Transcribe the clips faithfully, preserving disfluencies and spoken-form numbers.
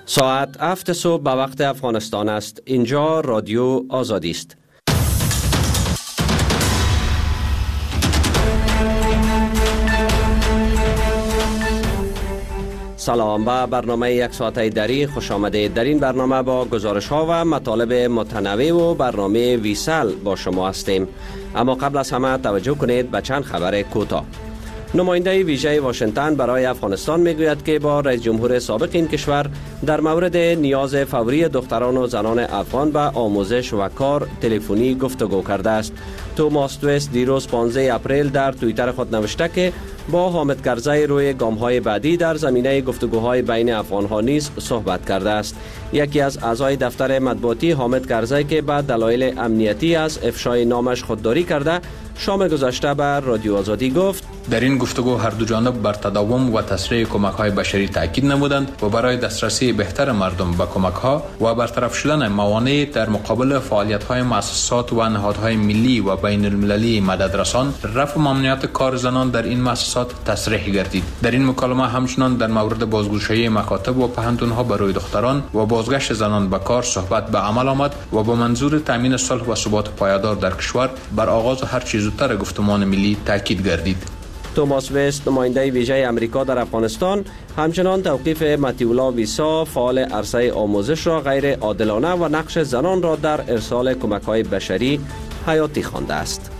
ساعت هفت صبح به وقت افغانستان است. اینجا رادیو آزادی است. سلام، به برنامه یک ساعته دری خوش آمدید. در این برنامه با گزارش ها و مطالب متنوع و برنامه ویسل با شما هستیم. اما قبل از همه توجه کنید به چند خبر کوتاه. نماینده ویژه واشنگتن برای افغانستان میگوید که با رئیس جمهور سابق این کشور در مورد نیاز فوری دختران و زنان افغان به آموزش و کار تلفنی گفتگو کرده است. توماس دوست دیروز پانزده اپریل در توییتر خود نوشته که با حامد کرزی روی گام‌های بعدی در زمینه گفتگوهای بین افغان‌ها نیز صحبت کرده است. یکی از اعضای دفتر مطبوعاتی حامد کرزی که به دلایل امنیتی از افشای نامش خودداری کرده، شام گذشته بر رادیو آزادی گفت: در این گفتگو هر دو جانب بر تداوم و تسریع کمک‌های بشری تاکید نمودند و برای دسترسی بهتر مردم به کمک‌ها و برطرف شدن موانع در مقابل فعالیت‌های مؤسسات و نهادهای ملی و بین المللی مددرسان، رفع ممنوعیت کار زنان در این مؤسسات تصریح گردید. در این مکالمه همچنان در مورد بازگشایی مکاتب و پهنتون‌ها برای دختران و بازگشت زنان به کار صحبت به عمل آمد و با منظور تامین صلح و ثبات پایدار در کشور بر آغاز هر چه زودتر گفتمان ملی تاکید گردید. توماس وست، نماینده ویژه امریکا در افغانستان، همچنان توقیف متیولا ویسا، فعال عرصه آموزش را غیر عادلانه و نقش زنان را در ارسال کمک‌های بشری حیاتی خوانده است.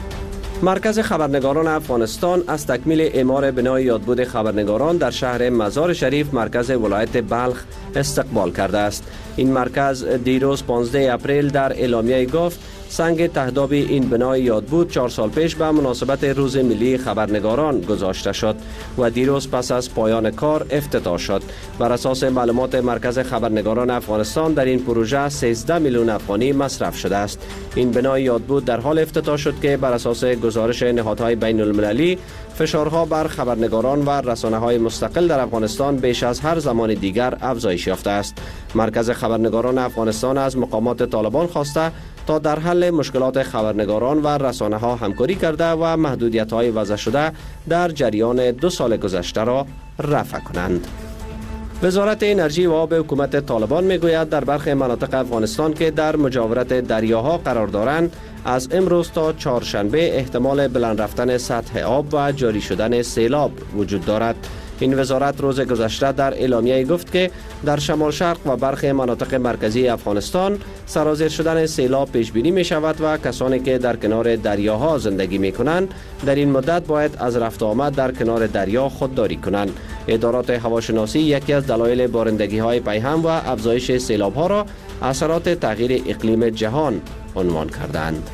مرکز خبرنگاران افغانستان از تکمیل اعمار بنای یادبود خبرنگاران در شهر مزار شریف مرکز ولایت بلخ استقبال کرده است. این مرکز دیروز پانزده اپریل در اعلامیه گفت سنگ تهداب این بنای یادبود چهار سال پیش به مناسبت روز ملی خبرنگاران گذاشته شد و دیروز پس از پایان کار افتتاح شد. بر اساس معلومات مرکز خبرنگاران افغانستان در این پروژه سیزده میلیون افغانی مصرف شده است. این بنای یادبود در حال افتتاح شد که بر اساس گزارش نهادهای بین المللی فشارها بر خبرنگاران و رسانه‌های مستقل در افغانستان بیش از هر زمان دیگر افزایش یافته است. مرکز خبرنگاران افغانستان از مقامات طالبان خواسته تا در حل مشکلات خبرنگاران و رسانه‌ها همکاری کرده و محدودیت‌های وضع شده در جریان دو سال گذشته را رفع کنند. وزارت انرژی و آب حکومت طالبان میگوید در برخی مناطق افغانستان که در مجاورت دریاها قرار دارند، از امروز تا چهارشنبه احتمال بلند رفتن سطح آب و جاری شدن سیلاب وجود دارد. این وزارت روز گذشته در اعلامیه گفت که در شمال شرق و برخی مناطق مرکزی افغانستان سرازیر شدن سیلاب پیش بینی می شود و کسانی که در کنار دریاها زندگی می کنند در این مدت باید از رفت و آمد در کنار دریا خودداری کنند. ادارات هواشناسی یکی از دلایل بارندگی های پیهم و افزایش سیلاب ها را اثرات تغییر اقلیم جهان عنوان کردند.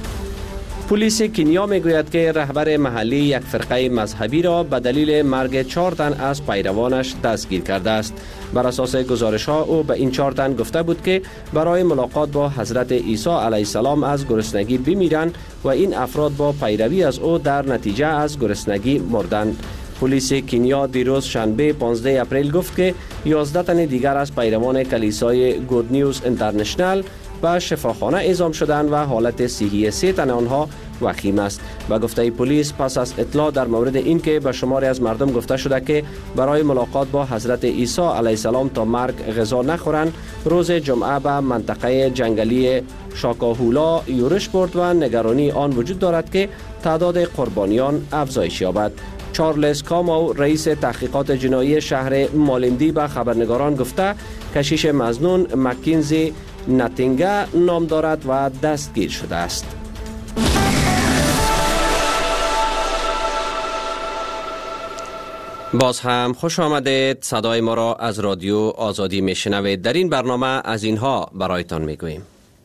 پلیس کنیا میگوید که رهبر محلی یک فرقه مذهبی را به دلیل مرگ چهار تن از پیروانش دستگیر کرده است. بر اساس گزارش ها او به این چهار تن گفته بود که برای ملاقات با حضرت عیسی علیه السلام از گرسنگی بمیرند و این افراد با پیروی از او در نتیجه از گرسنگی مردند. پلیس کنیا دیروز شنبه پانزده اپریل گفت که یازده تن دیگر از پیروان کلیسای گود نیوز اینترنشنال به شفاخانه اعزام شدند و حالت صحی سه تن آنها وخیم است. به گفته پلیس پس از اطلاع در مورد اینکه به شماری از مردم گفته شده که برای ملاقات با حضرت عیسی علیه السلام تا مرگ غذا نخورند، روز جمعه به منطقه جنگلی شاکاهولا یورش برد و نگرانی آن وجود دارد که تعداد قربانیان افزایش یابد. چارلز کامو، رئیس تحقیقات جنایی شهر مالندی، به خبرنگاران گفته کشیش مظنون مکینزی ناتینگا نام دارد و دستگیر شده است. باز هم خوش آمدید. صدای ما را از رادیو آزادی میشنوید. در این برنامه از اینها برایتان میگوییم: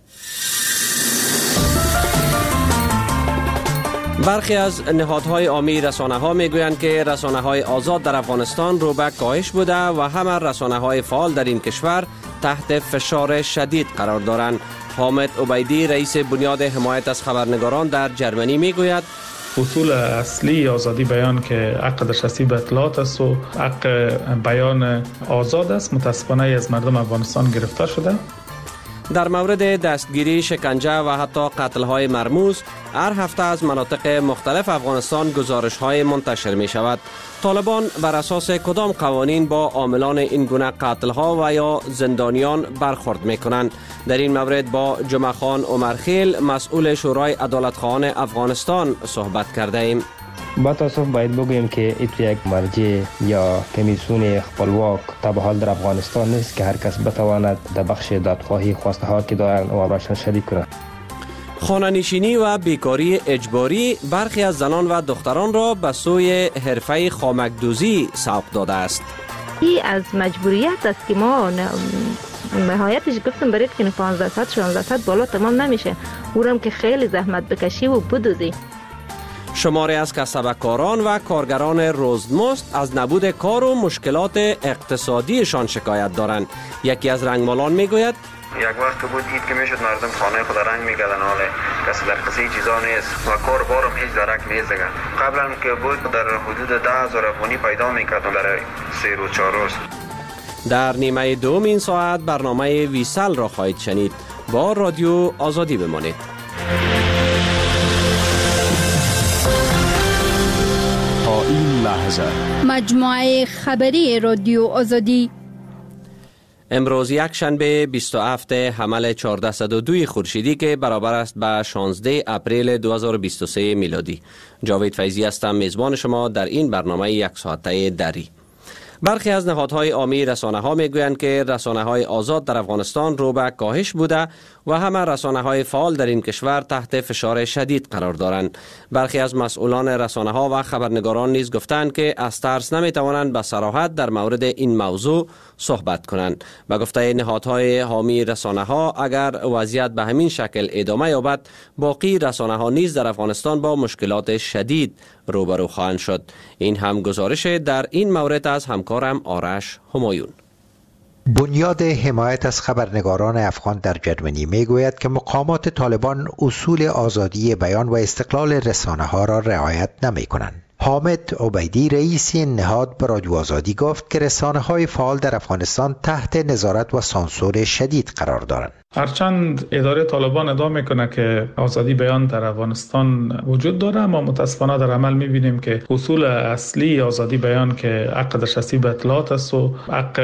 برخی از نهادهای عامی رسانه‌ها میگویند که رسانه‌های آزاد در افغانستان رو به کاهش بوده و همه رسانه‌های فعال در این کشور تحت فشار شدید قرار دارند. حامد عبیدی، رئیس بنیاد حمایت از خبرنگاران در جرمنی میگوید اصول اصلی آزادی بیان که حق دسترسی به اطلاعات است و حق بیان آزاد است، متاسفانه از مردم افغانستان گرفته شده. در مورد دستگیری، شکنجه و حتی قتل‌های مرموز هر هفته از مناطق مختلف افغانستان گزارش‌های منتشر می‌شود. طالبان بر اساس کدام قوانین با عاملان این گونه قتل‌ها و یا زندانیان برخورد می‌کنند؟ در این مورد با جمعه خان عمرخیل، مسئول شورای عدالت‌خواهان افغانستان صحبت کرده ایم. با تاسف باید بگوییم که این یک مرجع یا کمیسیون خپلواک تا به حال در افغانستان نیست که هر کس بتواند در بخش دادخواهی خواسته ها که دارند و برایشان شریک کند. خانه‌نشینی و بیکاری اجباری برخی از زنان و دختران را به سوی حرفه خامک‌دوزی سوق داده است. این از مجبوریت است که ما نهایتش گفتم برید که پانزده صد شانزده صد بالا تمام نمیشه، اونم که خیلی زحمت بکشی و بدوزی. شماری از کسبکاران و کارگران روزمزد از نبود کار و مشکلات اقتصادیشان شکایت دارند. یکی از رنگمالان میگوید یک وقت بود دید که میشد مردم خانه خود رنگ میکردن، حالا کسی در قصه چیزا نیست و کار بارم هیچ درک نیست. قبلا که بود در حدود ده هزار افغانی پیدا میکردن در سه روز چهار روز. در نیمه دوم این ساعت برنامه ویسل را خواهید شنید. با رادیو آزادی بمانید. این لحظه مجموعه خبری رادیو آزادی امروز یک شنبه بیست و هفتم حمل چهارصد و دو خورشیدی که برابر است به شانزدهم اپریل دو هزار و بیست و سه میلادی. جاوید فیضی هستم، میزبان شما در این برنامه یک ساعته دری. برخی از نهادهای عامی رسانه‌ها میگویند که رسانه‌های آزاد در افغانستان رو به کاهش بوده و همه رسانه‌های فعال در این کشور تحت فشار شدید قرار دارند. برخی از مسئولان رسانه‌ها و خبرنگاران نیز گفتند که از ترس نمی‌توانند به صراحت در مورد این موضوع صحبت کنند. به گفته نهادهای حامی رسانه‌ها، اگر وضعیت به همین شکل ادامه یابد، باقی رسانه‌ها نیز در افغانستان با مشکلات شدید روبرو خواهند شد. این هم گزارش در این مورد از همکارم آرش همایون. بنیاد حمایت از خبرنگاران افغان در جرمنی میگوید که مقامات طالبان اصول آزادی بیان و استقلال رسانه ها را رعایت نمی کنند. حامد عبیدی رئیس این نهاد به رادیو آزادی گفت که رسانه های فعال در افغانستان تحت نظارت و سانسور شدید قرار دارند. هرچند اداره طالبان ادعا میکنه که آزادی بیان در افغانستان وجود داره، اما متاسفانه در عمل میبینیم که اصول اصلی آزادی بیان که حق دسترسی به اطلاعات است و حق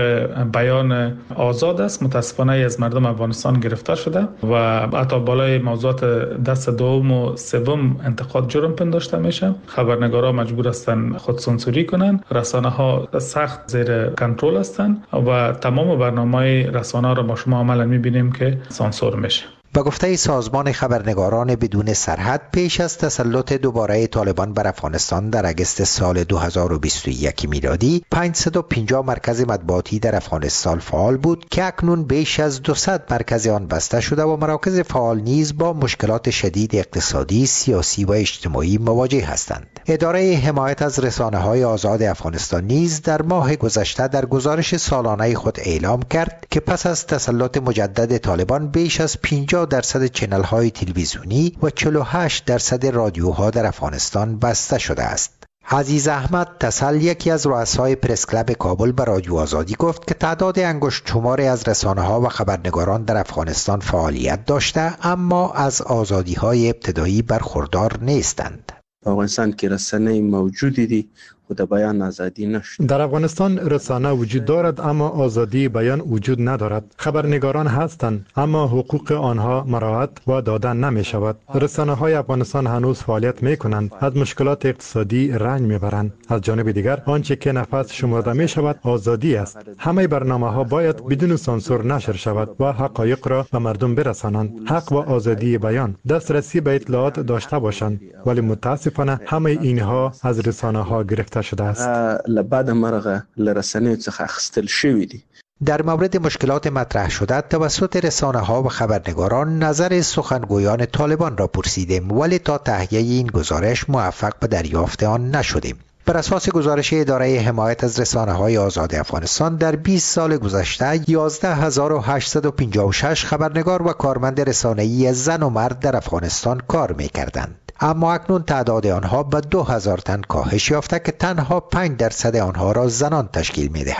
بیان آزاد است، متاسفانه از مردم افغانستان گرفتار شده و حتی بالای موضوعات دست دوم و سوم انتقاد جرم پنداشته میشه. خبرنگارا مجبور هستند خود سانسوری کنند، رسانه ها سخت زیر کنترل هستند و تمام برنامه‌های رسانه را ما شما عملا میبینیم که سانسور میشه. با گفته سازمان خبرنگاران بدون سرحد، پیش از تسلط دوباره طالبان بر افغانستان در اگست سال دو هزار و بیست و یک میلادی، پانصد و پنجاه مرکز مطبوعاتی در افغانستان فعال بود که اکنون بیش از دویست مرکز آن بسته شده و مراکز فعال نیز با مشکلات شدید اقتصادی، سیاسی و اجتماعی مواجه هستند. اداره حمایت از رسانه‌های آزاد افغانستان نیز در ماه گذشته در گزارش سالانه خود اعلام کرد که پس از تسلط مجدد طالبان بیش از پنجاه درصد چنل های تلویزیونی و چهل و هشت درصد رادیوها در افغانستان بسته شده است. عزیز احمد تسل، یکی از رؤسای پرس کلب کابل، به رادیو آزادی گفت که تعداد انگشت شماری از رسانه‌ها و خبرنگاران در افغانستان فعالیت داشته اما از آزادی‌های ابتدایی برخوردار نیستند. افغانستان که رسانه موجودی دی و در بیان آزادی نشد. در افغانستان رسانه وجود دارد اما آزادی بیان وجود ندارد. خبرنگاران هستند اما حقوق آنها مراعات و داده نمی شود. رسانه های افغانستان هنوز فعالیت می کنند، از مشکلات اقتصادی رنج می برند. از جانب دیگر آنچه که نفس شمرده می شود آزادی است. همه برنامه ها باید بدون سانسور نشر شود و حقایق را به مردم برسانند. حق و آزادی بیان، دسترسی به اطلاعات داشته باشند، ولی متاسفانه همه اینها از رسانه ها گرفته شده است. لبعد مرغه لرسانه څخه اخیستل شوی دی. در مورد مشکلات مطرح شده توسط رسانه ها و خبرنگاران نظر سخنگویان طالبان را پرسیدیم، ولی تا تهیه این گزارش موفق به دریافت آن نشدیم. بر اساس گزارش اداره حمایت از رسانه‌های آزاد افغانستان، در بیست سال گذشته یازده هزار و هشتصد و پنجاه و شش خبرنگار و کارمند رسانه‌ای زن و مرد در افغانستان کار می‌کردند. اما اکنون تعداد آنها به دو هزار تن کاهش یافته که تنها پنج درصد آنها را زنان تشکیل می‌دهند.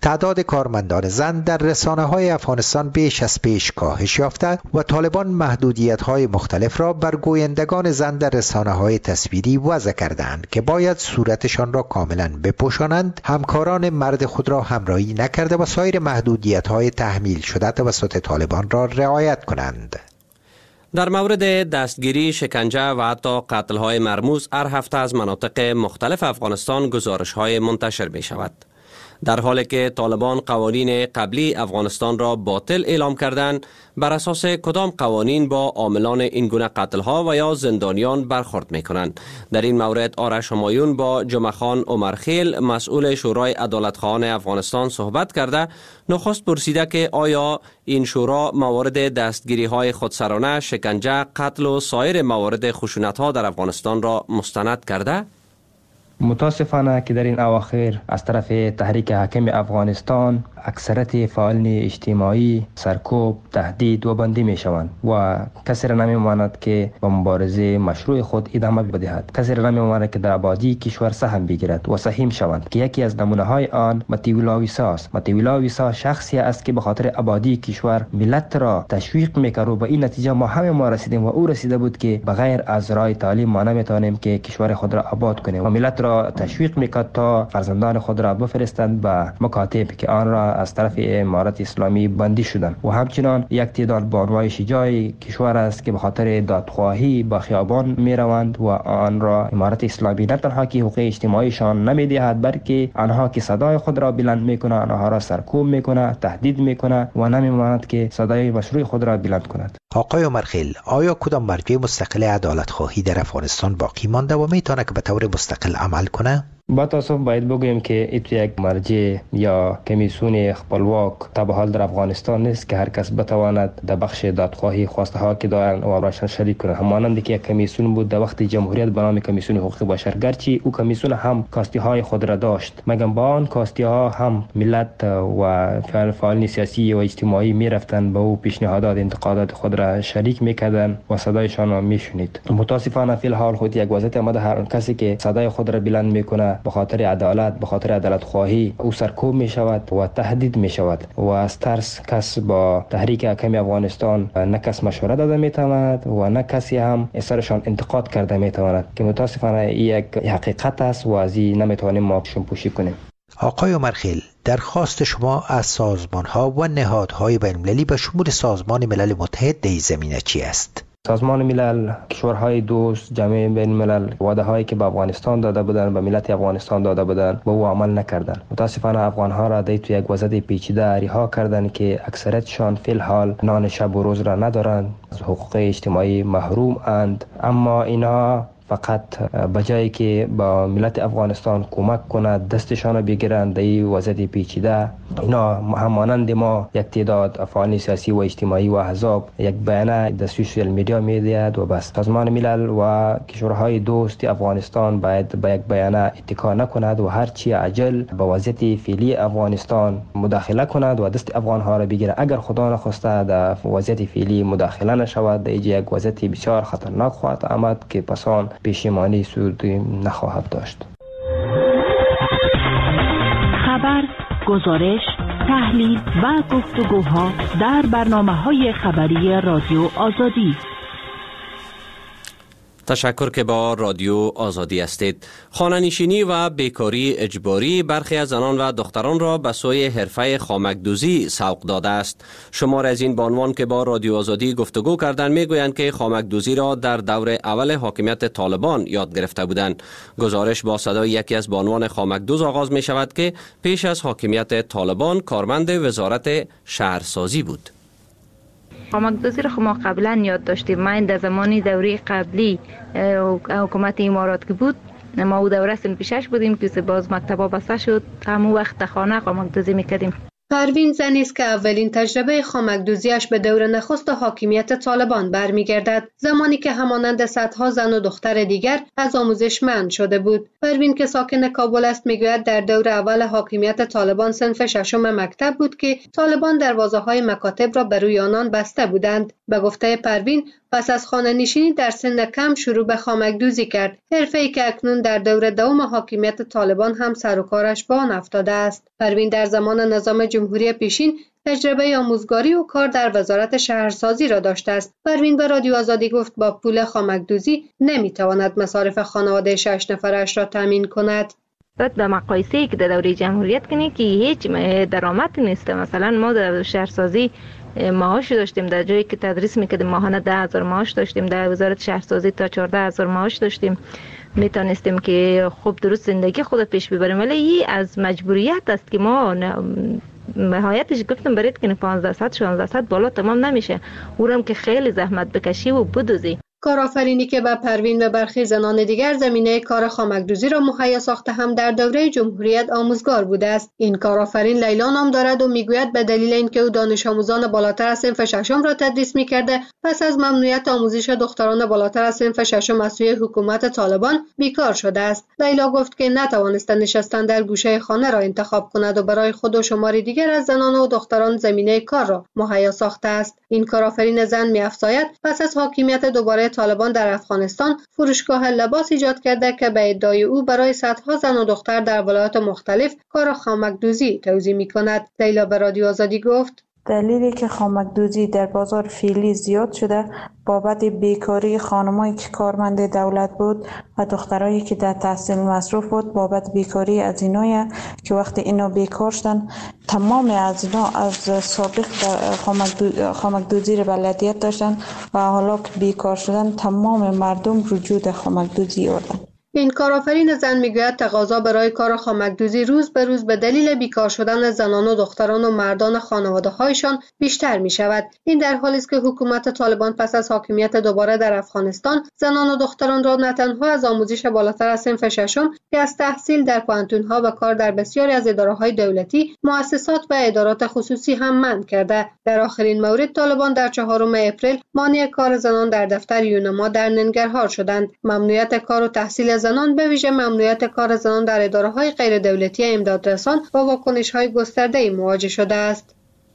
تعداد کارمندان زن در رسانه‌های افغانستان بیش از پیش کاهش یافته و طالبان محدودیت‌های مختلف را بر گویندگان زن در رسانه‌های تصویری وضع کردند که باید صورتشان را کاملا بپوشانند، همکاران مرد خود را همراهی نکرده و سایر محدودیت‌های تحمیل شده توسط طالبان را رعایت کنند. در مورد دستگیری، شکنجه و حتی قتل‌های مرموز هر هفته از مناطق مختلف افغانستان گزارش‌های منتشر می‌شود. در حالی که طالبان قوانین قبلی افغانستان را باطل اعلام کردند، بر اساس کدام قوانین با عاملان این گونه قتل‌ها و یا زندانیان برخورد می‌کنند؟ در این مورد آرش همایون با جمعه خان عمرخیل مسئول شورای عدالتخواهان افغانستان صحبت کرده نخست پرسیده که آیا این شورا موارد دستگیری‌های خودسرانه، شکنجه، قتل و سایر موارد خشونت‌ها در افغانستان را مستند کرده؟ متاسفانه که در این اواخر از طرف تحریک حاکم افغانستان اکثرت فعالان اجتماعی سرکوب، تهدید و بندی می شوند و کسی را نمی ماند که با مبارزه مشروع خود ادامه بدهد. کسی را نمی ماند که در آبادی کشور سهم بگیرد و سهیم شوند که یکی از نمونه های آن متیولا ویسا است. متیولا ویسا شخصی است که به خاطر آبادی کشور ملت را تشویق میکرد و به این نتیجه ما همه ما رسیدیم و او رسیده بود که بغیر از راه تعلیم ما نمیتوانیم که کشور خود را آباد کنیم و ملت را تشویق میکرد تا فرزندان خود را بفرستند به مکاتب که آن را از طرف امارت اسلامی بندی شدند. و همچنان یک تعداد بانوای شجاع کشور است که به خاطر دادخواهی با خیابان می روند و آن را امارت اسلامی نه تنها که حقوق اجتماعیشان نمی دهد بلکه آنها که صدای خود را بلند میکنند آنها را سرکوب میکنند، تهدید میکنند و نمی ماند که صدای مشروع خود را بلند کند. آقای عمرخیل، آیا کدام مرجع مستقل عدالت خواهی در افغانستان باقی مانده و میتونه که به طور مستقل عمل کنه؟ با تاسف باید بگویم که ایتو یک مرجع یا کمیسیون خپلواک تا به حال در افغانستان نیست که هر کس بتواند در بخش دادخواهی خواسته ها که دارند و برایشان شریک کنند. همانند که یک کمیسیون بود در وقت جمهوریت به نام کمیسیون حقوق بشر، گرچه او کمیسیون هم کاستی های خود را داشت مگر با آن کاستی ها هم ملت و فعالان سیاسی و اجتماعی میرفتند به او پیشنهادات انتقادات خود را شریک میکردند و صدایشان را میشنید. متاسفانه فی الحال خود یک وضعیت آمده هر کسی که صدای خود را بلند میکنه به خاطر عدالت، به خاطر عدالت خواهی او سرکوب می شود و تهدید می شود و از ترس کس با تحریک حاکم افغانستان نه کس مشوره داده می تواند و نه کسی هم اثرشان انتقاد کرده می تواند که متاسفانه یک حقیقت است و از این نمی توانیم ما شمپوشی کنیم. آقای عمرخیل، درخواست شما از سازمان‌ها و نهادهای بین‌المللی به شمول سازمان ملل متحد در این زمینه چی است؟ سازمان ملل، کشورهای دوست، جامعه بین الملل وعده هایی که به افغانستان داده بودند، به ملت افغانستان داده بودند، به او عمل نکردند. متاسفانه افغان ها را در تو یک وضعیت پیچیده رها کردند که اکثریتشان فی الحال نان شب و روز را ندارند، از حقوق اجتماعی محروم اند. اما اینا فقط بجایی که با ملت افغانستان کمک کند، دستشان را بگیرند در این وضعیت پیچیده، اینا همانند ما یک تعداد فعالان سیاسی و اجتماعی و احزاب یک بیانیه در سوشیال میدیا میدهد و بس. سازمان ملل و کشورهای دوست افغانستان باید به یک بیانیه اتکا نکند و هرچی عجل به وضعیت فعلی افغانستان مداخله کند و دست افغان ها را بگیرد. اگر خدا نخواسته در وضعیت فعلی مداخله نشود، در یک وضعیت بسیار خطرناک خواهد آمد که پسان پشیمانی سود نخواهد داشت. خبر، گزارش، تحلیل و گفتگوها در برنامه‌های خبری رادیو آزادی. تشکر که با رادیو آزادی هستید. خانه‌نشینی و بیکاری اجباری برخی از زنان و دختران را به سوی حرفه خامکدوزی سوق داده است. شمار از این بانوان که با رادیو آزادی گفتگو کردند میگویند که خامکدوزی را در دور اول حاکمیت طالبان یاد گرفته بودند. گزارش با صدای یکی از بانوان خامکدوز آغاز می شود که پیش از حاکمیت طالبان کارمند وزارت شهرسازی بود. خامکدوزی رو ما قبلا یاد داشتیم. من در زمانی دوره قبلی حکومت امارات که بود، ما او دوره سن پیشش بودیم که باز مکتبا بسته شد، همون وقت خانه خامکدوزی میکردیم. پروین زنی است که اولین تجربه خامکدوزیش به دور نخست حاکمیت طالبان برمیگردد، زمانی که همانند صدها زن و دختر دیگر از آموزش منع شده بود. پروین که ساکن کابل است میگوید در دور اول حاکمیت طالبان صنف ششم مکتب بود که طالبان دروازه‌های مکاتب را بر روی آنان بسته بودند. به گفته پروین، پس از خانه نشینی در سن کم شروع به خامک‌دوزی کرد، حرفه‌ای که اکنون در دور دوم حاکمیت طالبان هم سر و کارش به آن افتاده است. پروین در زمان نظام جمهوری پیشین تجربه آموزگاری و کار در وزارت شهرسازی را داشته است. پروین به رادیو آزادی گفت با پول خامک‌دوزی نمیتواند مصارف خانواده شش نفرش را تامین کند. به مقایسه‌ای که در دوره جمهوریت کنی که هیچ درآمد نیست. مثلا ما در شهرسازی معاش داشتیم، در جایی که تدریس میکردیم ماهانه ده هزار معاش داشتیم، در وزارت شهرسازی تا چهارده هزار معاش داشتیم، میتونستیم که خوب درست زندگی خود پیش ببریم. ولی این از مجبوریت است که ما نهایتش گفتم برید که پانزده صد شانزده صد بالا تمام نمیشه، اونم که خیلی زحمت بکشی و بدوزی. کارآفرینی که به پروین و برخی زنان دیگر زمینه کار خامک‌دوزی را مهیا ساخته هم در دوره جمهوریت آموزگار بوده است. این کارآفرین لیلا نام دارد و میگوید به دلیل اینکه او دانش آموزان بالاتر از صنف ششم را تدریس میکرده، پس از ممنوعیت آموزش دختران بالاتر از صنف ششم از سوی حکومت طالبان بیکار شده است. لیلا گفت که نتوانسته نشستن در گوشه خانه را انتخاب کند و برای خود و شماری دیگر از زنان و دختران زمینه کار را مهیا ساخته است. این کارآفرین زن می‌افزاید پس از حاکمیت دوباره طالبان در افغانستان فروشگاه لباس ایجاد کرده که به ادعای او برای صدها زن و دختر در ولایات مختلف کار خامک‌دوزی توزیع می‌کند. لیلا به رادیو آزادی گفت دلیلی که خامک‌دوزی در بازار فعلی زیاد شده بابت بیکاری خانمایی که کارمند دولت بود و دخترایی که در تحصیل مصروف بود بابت بیکاری از اینایی که وقتی اینا بیکار شدن تمام از اینا از سابق خامک‌دوزی را بلدیت داشتن و حالا که بیکار شدن تمام مردم رجوع در خامک‌دوزی آوردن. این کارآفرین زن میگوید تقاضا برای کار خامک‌دوزی روز به روز به دلیل بیکار شدن زنان و دختران و مردان خانواده‌هایشان بیشتر می شود. این در حالی است که حکومت طالبان پس از حاکمیت دوباره در افغانستان زنان و دختران را نه تنها از آموزش بالاتر از صنف ششم که از تحصیل در پوهنتون‌ها و کار در بسیاری از اداره‌های دولتی، مؤسسات و ادارات خصوصی هم منع کرده. در آخرین مورد طالبان در چهارم اپریل مانع کار زنان در دفتر یونما در ننگرهار شدند. ممنوعیت کار و تحصیل زنان به ویژه ممنوعیت کار زنان در اداره‌های غیر دولتی امدادرسان با واکنش‌های گسترده‌ای مواجه شده است.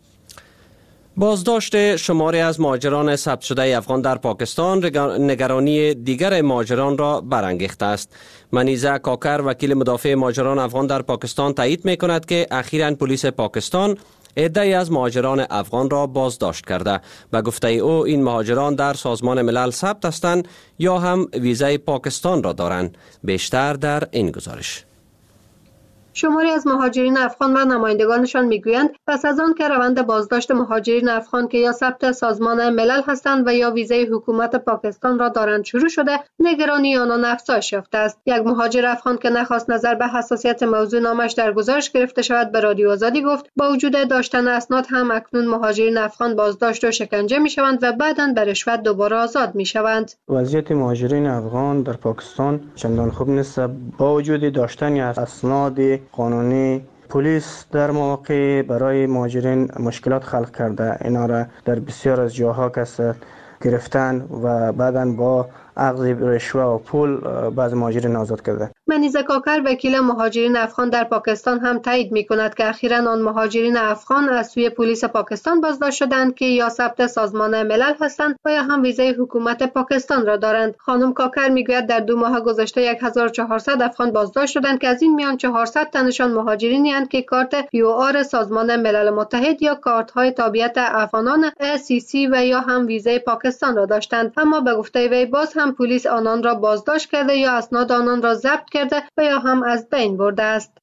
بازداشت شماری از مهاجران ثبت شده افغان در پاکستان نگرانی دیگر مهاجران را برانگیخته است. منیزه کاکر وکیل مدافع مهاجران افغان در پاکستان تایید می‌کند که اخیراً پلیس پاکستان عده‌ای از مهاجران افغان را بازداشت کرده. به گفته او این مهاجران در سازمان ملل ثبت هستند یا هم ویزای پاکستان را دارند. بیشتر در این گزارش. شماری از مهاجرین افغان و نمایندگانشان میگویند پس از آن که روند بازداشت مهاجرین افغان که یا ثبت سازمان ملل هستند و یا ویزای حکومت پاکستان را دارند شروع شده، نگرانی آنان افزایش یافته است. یک مهاجر افغان که نخواست نظر به حساسیت موضوع نامش در گزارش گرفته شود به رادیو آزادی گفت با وجود داشتن اسناد هم اکنون مهاجرین افغان بازداشت و شکنجه میشوند و بعداً به رشوت دوباره آزاد میشوند. وضعیت مهاجرین افغان در پاکستان چندان خوب نیست. با وجود داشتن اسناد قانونی پلیس در مواقع برای مهاجرین مشکلات خلق کرده. اینا را در بسیار از جاها کسب گرفتن و بعداً با اخذ رشوه و پول بعض مهاجرین آزاد کرده. منیزه کاکر وکیل مهاجرین افغان در پاکستان هم تایید می‌کند که اخیراً آن مهاجرین افغان از سوی پلیس پاکستان بازداشت شدند که یا ثبت سازمان ملل هستند و یا هم ویزای حکومت پاکستان را دارند. خانم کاکر میگوید در دو ماه گذشته هزار و چهارصد افغان بازداشت شدند که از این میان چهارصد تنشان مهاجرینی اند که کارت پی او آر سازمان ملل متحد یا کارت‌های تابعیت افغانان ای سی سی و یا هم ویزای پاکستان را داشتند، اما به گفته وی باز هم پلیس آنان را بازداشت کرده یا اسناد آنان را ضبط کرده و یا هم از بین برده است.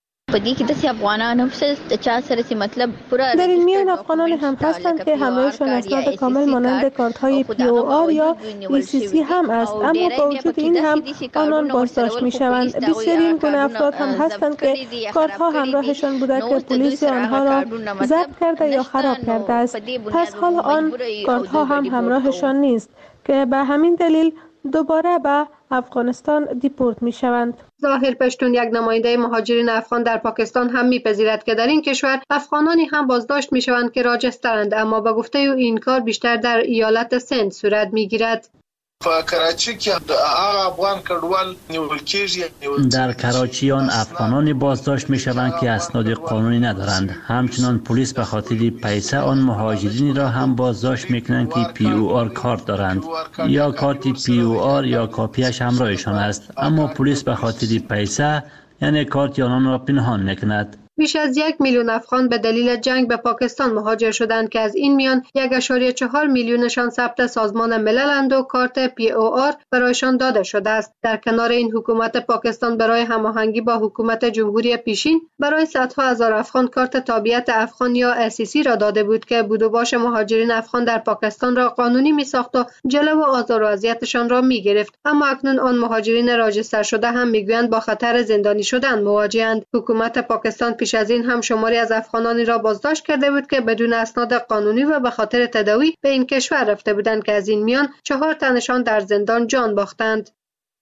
در این میان افغانان هم هستند که همراهشان اسناد کامل مانند کارت های پی او آر یا ای سی سی هم است، اما با وجود این هم آنان بازداشت می شوند. بسیاری این گونه افراد هم هستند که کارت ها همراهشان بوده که پلیس آنها را ضبط کرده یا خراب کرده است، پس حال آن کارت ها هم همراهشان نیست که به همین دلیل دوباره به افغانستان دیپورت می شوند. ظاهر پشتون یک نماینده مهاجرین افغان در پاکستان هم میپذیرد که در این کشور افغانانی هم بازداشت می شوند که راجسترند، اما به گفته او این کار بیشتر در ایالت سند صورت می گیرد. کراچی کې هغه افغان کډوال نیول کېږي. در کراچی آن افغانان بازداشت می شوند که اسناد قانونی ندارند. همچنان پلیس به خاطر پیسه آن مهاجرین را هم بازداشت می کنند که پی او آر کارت دارند یا کارت پی او آر یا کاپیش همراهشان است، اما پلیس به خاطر پیسه یعنی کارت آنان را پنهان می کند. بیش از یک میلیون افغان به دلیل جنگ به پاکستان مهاجر شدند که از این میان یک ممیز چهار میلیونشان ثبت سازمان ملل‌اند و کارت پی او آر برایشان داده شده است. در کنار این حکومت پاکستان برای هماهنگی با حکومت جمهوری پیشین برای صدها هزار افغان کارت تابعیت افغان یا اس سی را داده بود که بود و باش مهاجرین افغان در پاکستان را قانونی می‌ساخت و جلو آزار و اذیتشان را می‌گرفت. اما اکنون آن مهاجرین راجستر شده هم می‌گویند با خطر زندانی شدن مواجه‌اند. حکومت پاکستان پیش از این هم شماری از افغانانی را بازداشت کرده بود که بدون اسناد قانونی و به خاطر تداوی به این کشور رفته بودند که از این میان چهار تنشان در زندان جان باختند.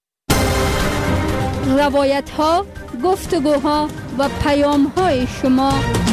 روایت ها، گفتگوها و پیام های شما.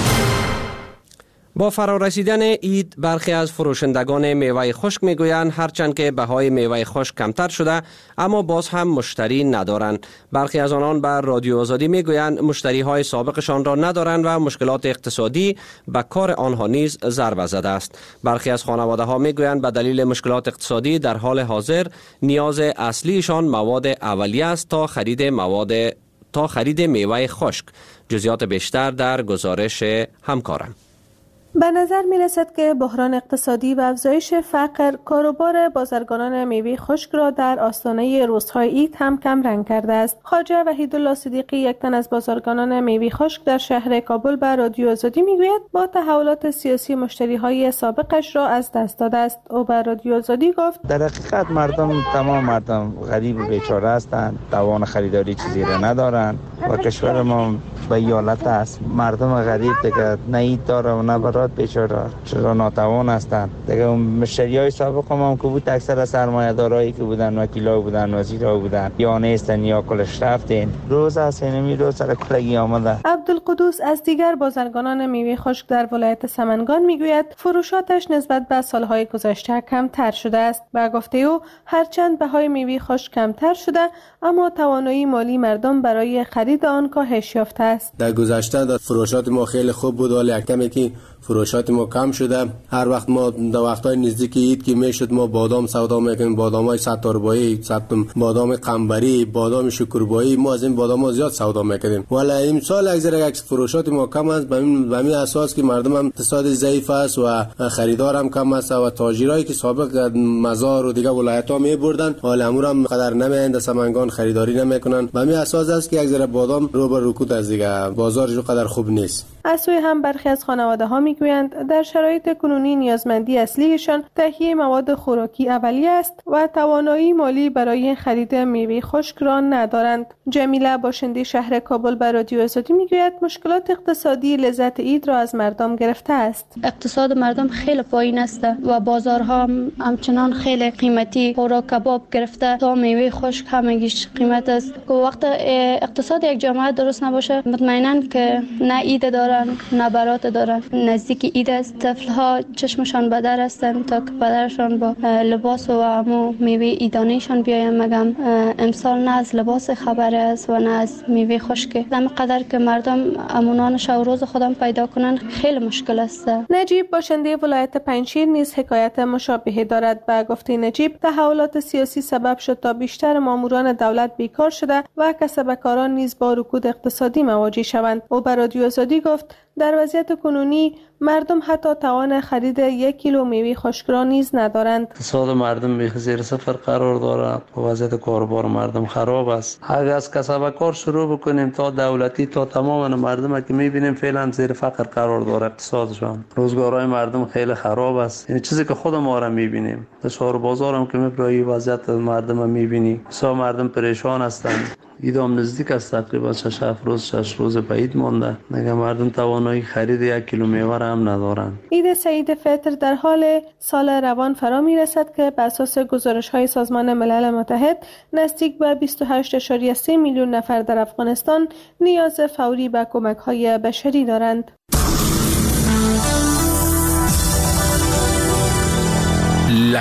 با فرارسیدن عید برخی از فروشندگان میوه خشک میگویند هرچند که بهای میوه خشک کمتر شده اما باز هم مشتری ندارند. برخی از آنان بر رادیو آزادی میگویند مشتری های سابقشان را ندارند و مشکلات اقتصادی به کار آنها نیز ضربه زده است. برخی از خانواده ها میگویند به دلیل مشکلات اقتصادی در حال حاضر نیاز اصلیشان مواد اولیه است تا خرید مواد تا خرید میوه خشک. جزئیات بیشتر در گزارش همکارم. به نظر می رسد که بحران اقتصادی و افزایش فقر کاروبار بازرگانان میوه خشک را در آستانه روزهای عید هم کم رنگ کرده است. خواجه وحیدالله صدیقی، یک تن از بازرگانان میوه خشک در شهر کابل، به رادیو آزادی میگوید با تحولات سیاسی مشتری های سابقش را از دست داده است. او به رادیو آزادی گفت در حقیقت مردم تمام مردم غریب و بیچاره هستند، توان خریداری چیزی را ندارند و کشور ما به ایالت است. مردم غریب دیگه نه عید داره و نه برات بیچاره چرا ناتوان هستند. دیگه مشتریای سابق ما که بود اکثر از سرمایه‌دارایی که بودن وکیلا بودن وزیرا بودن یا نیستن یا کلش رفتین. روز از اینمی روز سر کلگی آمده. عبدالقدوس از دیگر بازرگانان میوه خشک در ولایت سمنگان میگوید فروشاتش نسبت به سالهای گذشته کمتر شده است. به گفته او هرچند بهای میوه خشک کمتر شده اما توانایی مالی مردم برای خرید آن کاهش یافته است. در گذشته در فروشات ما خیلی خوب بود ولی کمی که فروشات ما کم شده. هر وقت ما در وقتای نزدیک عید که میشد ما بادام سودا میکنیم، بادامای ستاربایی، بادام قنبری، بادام شکربایی، ما از این بادام زیاد سودا میکنیم. ولی این سال اکثر یک فروشات ما کم است به همین اساس که مردم هم اقتصاد ضعیف است و خریدار هم کم است و تاجرایی که سابق مزار و دیگه ولایت ها میبردن حالا امور هم قدر نمیایند سمنگان خریداری نمیکنن. به همین اساس است که اکثر بادام رو به رکود از دیگه بازارش قدر خوب نیست. از سوی هم برخی از خانواده ها میگویند در شرایط کنونی نیازمندی اصلیشان تهیه مواد خوراکی اولیه است و توانایی مالی برای خرید میوه خشک را ندارند. جمیله باشنده شهر کابل به رادیو آزادی میگوید مشکلات اقتصادی لذت عید را از مردم گرفته است. اقتصاد مردم خیلی پایین است و بازارها هم همچنان خیلی قیمتی، خوراک کباب گرفته تا میوه خشک همگیش قیمت است. که وقت اقتصاد یک جامعه درست نباشه مطمئناً که نه عید داره نه برات دارن. نزدیک عید است، طفل‌ها چشمشان به در هستند تا که پدرشان با لباس و امو میوه عیدانیشان بیاین. مگم امسال نه از لباس خبر است و نه از میوه خشک. همینقدر که مردم امونان شب روز خودم پیدا کنن خیلی مشکل است. نجیب باشنده ولایت پنجشیر نیز حکایت مشابهی دارد. به گفته نجیب تحولات سیاسی سبب شد تا بیشتر ماموران دولت بیکار شده و کسبکاران نیز با رکود اقتصادی مواجه شوند. او به رادیو آزادی گفت در وضعیت کنونی مردم حتی توان خرید یک کیلو میوه خشک را نیز ندارند. اقتصاد مردم به زیر صفر قرار دارد و وضعیت کاروبار مردم خراب است. اگر از کسبکار شروع بکنیم تا دولتی تا تمام مردم که میبینیم فعلا زیر فقر قرار داره اقتصادشان. روزگارهای مردم خیلی خراب است. این چیزی که خود ما را میبینیم. در شهر بازار هم که میبری وضعیت مردم میبینی. بسیار مردم پریشان هستند. عید هم نزدیک است، تقریبا شش هفت روز شش روز به عید مانده. نگه مردم توانایی خرید یک کیلو میوه را هم ندارند. عید سعید فطر در حال سال روان فرا می رسد که بر اساس گزارش های سازمان ملل متحد نزدیک به بیست و هشت ممیز سه میلیون نفر در افغانستان نیاز فوری به کمک های بشری دارند. لحظه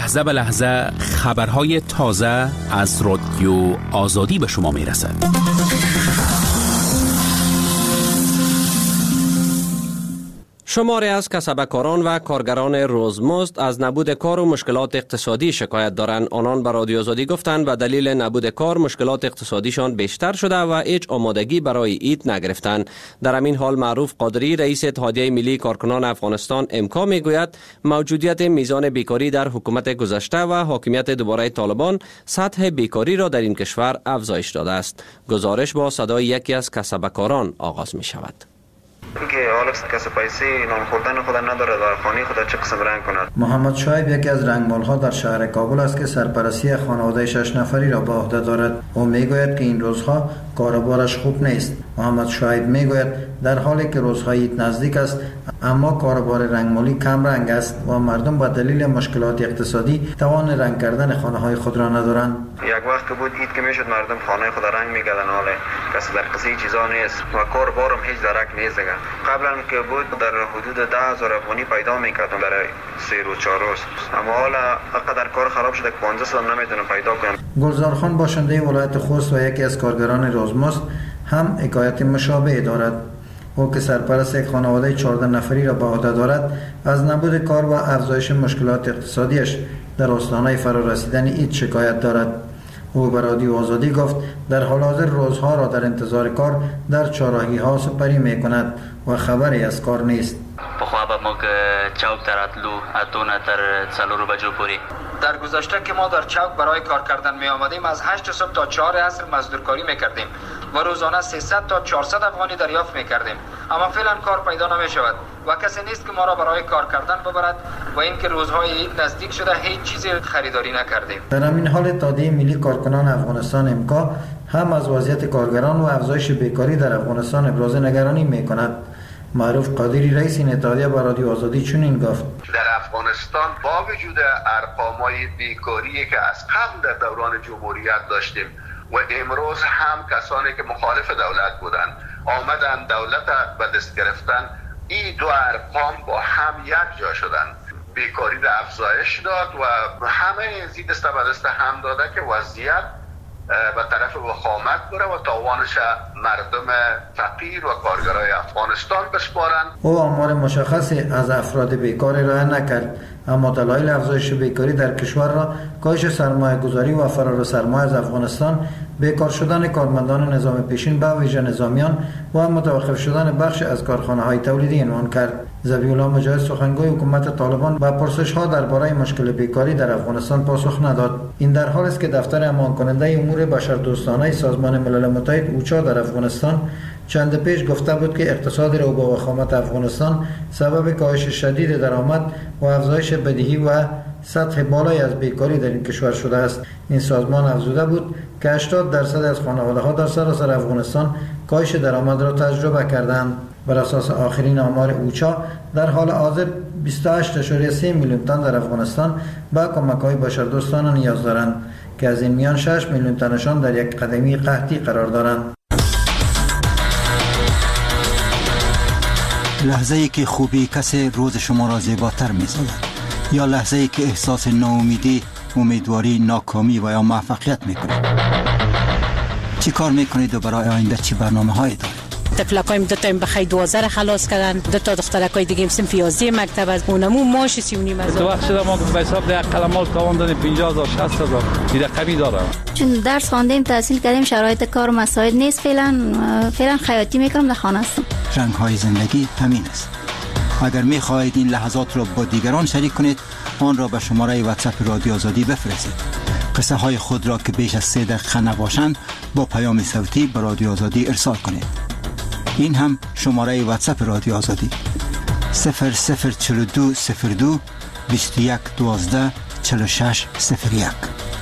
لحظه به لحظه خبرهای تازه از رادیو آزادی به شما میرسد. شماری از کسبکاران و کارگران روزمزد از نبود کار و مشکلات اقتصادی شکایت دارند. آنان به رادیو آزادی گفتند به دلیل نبود کار مشکلات اقتصادیشان بیشتر شده و هیچ آمادگی برای عید نگرفتند. در همین حال معروف قادری رئیس اتحادیه ملی کارکنان افغانستان امکا میگوید موجودیت میزان بیکاری در حکومت گذشته و حاکمیت دوباره طالبان سطح بیکاری را در این کشور افزایش داده است. گزارش با صدای یکی از کسبکاران آغاز می شود. اینکه حالا کسی پیسه نان خوردن خود نداره در خانه خود چه قسم رنگ کند. محمد شعیب یکی از رنگمال‌ها در شهر کابل است که سرپرستی خانواده شش نفری را به عهده دارد. او میگوید که این روزها کاروبارش خوب نیست. محمد شعیب میگوید در حالی که روزهای عید نزدیک است اما کاروبار رنگمالی کم رنگ است و مردم با دلیل مشکلات اقتصادی توان رنگ کردن خانه‌های خود را ندارند. یک وقت که بود عید که میشد مردم خانه خود رنگ می‌کردن، حالا کسی در قصه چیزا نیست و کاروبارم هیچ درک نیست دیگه. قبلا که بود در حدود ده هزار افغانی پیدا می‌کردم برای سه روز چهار روز، اما حالا اقدر کار خراب شده که پانزده هم نمیتونم پیدا کنم. گلزار خان باشنده ولایت خوست و یکی از کارگران روزمزد هم حکایت مشابه دارد. او که سرپرست یک خانواده چهارده نفری را به عهده دارد از نبود کار و افزایش مشکلات اقتصادیش در آستانه فرارسیدن عید شکایت دارد. او به رادیو آزادی گفت در حال حاضر روزها را در انتظار کار در چهارراهی ها سپری می کند و خبری از کار نیست. بخواه با ما چوک تر اتلو اتونه تر چلورو بجو پوری. در گذشته که ما در چوک برای کار کردن می آمدیم از هشت صبح تا چهار عصر مزدورکاری می کردیم و روزانه سیصد تا چهارصد افغانی دریافت می کردیم، اما فعلا کار پیدا نمی شود و کسی نیست که ما را برای کار کردن ببرد و اینکه روزهای عید نزدیک شده هیچ چیزی خریداری نکردیم. در همین حال اتحادیه ملی کارکنان افغانستان امکا هم از وضعیت کارگران و افزایش بیکاری در افغانستان ابراز نگرانی می کند. معروف قادری رئیس این اتحادیه با رادیو آزادی چنین گفت: در افغانستان با وجود ارقام‌های بیکاری که از قبل در دوران جمهوریت داشتیم و امروز هم کسانی که مخالف دولت بودند آمدن دولت به دست گرفتن، این دو ارقام با هم یک جا شدن. بیکاری در افزایش داد و همه زیر دست به دست هم داده که وضعیت به طرف وخامت بره و تاوانش مردم فقیر و کارگرای افغانستان بسپارند. او آمار مشخصی از افراد بیکار ارائه نکرد، اما دلایل افزایش بیکاری در کشور را کاهش سرمایه گذاری و فرار سرمایه از افغانستان، بیکار شدن کارمندان نظام پیشین به ویژه نظامیان و متوقف شدن بخش از کارخانه‌های تولیدی عنوان کرد. ذبیح‌الله مجاهد سخنگوی حکومت طالبان به پرسش‌ها درباره مشکل بیکاری در افغانستان پاسخ نداد. این در حالی است که دفتر امان کننده امور بشردوستانه سازمان ملل متحد اوچا در افغانستان چند پیش گفته بود که اقتصاد رو با وخامت افغانستان سبب کاهش شدید درآمد و افزایش بدهی و سطح بالایی از بیکاری در این کشور شده است. این سازمان افزوده بود که هشتاد درصد از خانواده‌ها در سراسر افغانستان کاهش درآمد را تجربه کردند. بر اساس آخرین آمار اوچا در حال حاضر بیست و هشت ممیز سه میلیون تن در افغانستان به کمک‌های بشردوستانه نیاز دارند که از این میان شش میلیون تنشان در یک قدمی قحطی قرار دارند. لحظه ای که خوبی کسی روز شما را زیباتر می‌سازد، یا لحظه ای که احساس ناامیدی، امیدواری، ناکامی و یا موفقیت می‌کنید. چی کار می‌کنید و برای آینده چی برنامه‌هایی دارید؟ تفلکایم دو تا بخای دوازده خلاص کردن، دو تا دخترکای دیگه صنف یازده مکتب از اونمو ماش سی و نیم از تو وقت شده ما به حساب ده قلمال کاوندن پنجاه هزار شصت هزار دیگه کمی داره. چون درس خواندیم تحصیل کردیم شرایط کار و مساعد نیست، فعلا فعلا خیاطی میکنم در خانه هستم. رنگ های زندگی همین است. اگر میخواهید این لحظات را با دیگران شریک کنید، آن را به شماره واتساپ رادیو آزادی بفرستید. قصه های خود را که بیش از سه دقیقه نباشند با پیام صوتی به رادیو آزادی ارسال کنید. این هم شماره واتساپ رادیو آزادی صفر صفر چهل و دو صفر دو بیست و یک دوازده چهل و شش صفر یک.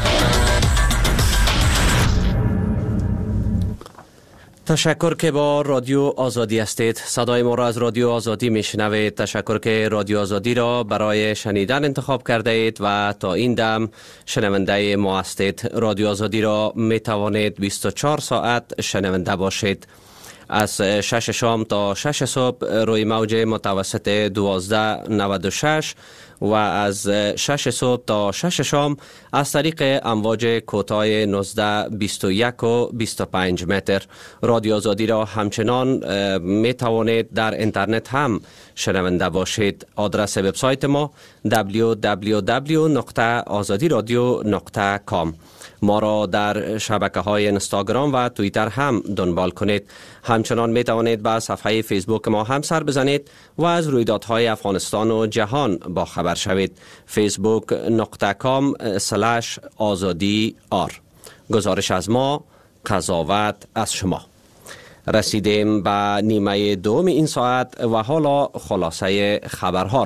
تشکر که با رادیو آزادی هستید. صدای ما را از رادیو آزادی میشنوید. تشکر که رادیو آزادی را برای شنیدن انتخاب کرده اید و تا این دم شنونده ما هستید. رادیو آزادی را می توانید بیست و چهار ساعت شنونده باشید. از شش شام تا شش صبح روی موج متوسط دوازده نود و شش و از شش صبح تا شش شام از طریق امواج کوتاه نوزده بیست و یک و بیست و پنج متر. رادیو آزادی را همچنان می توانید در اینترنت هم شنونده باشید. آدرس وبسایت ما دبلیو دبلیو دبلیو نقطه آزادی رادیو نقطه کام. ما را در شبکه های اینستاگرام و توییتر هم دنبال کنید. همچنان می توانید به صفحه فیسبوک ما هم سر بزنید و از رویدادهای افغانستان و جهان با خبر شوید. فیسبوک نقطه کام سلش آزادی آر. گزارش از ما، قضاوت از شما. رسیدیم به نیمه دوم این ساعت و حالا خلاصه خبرها.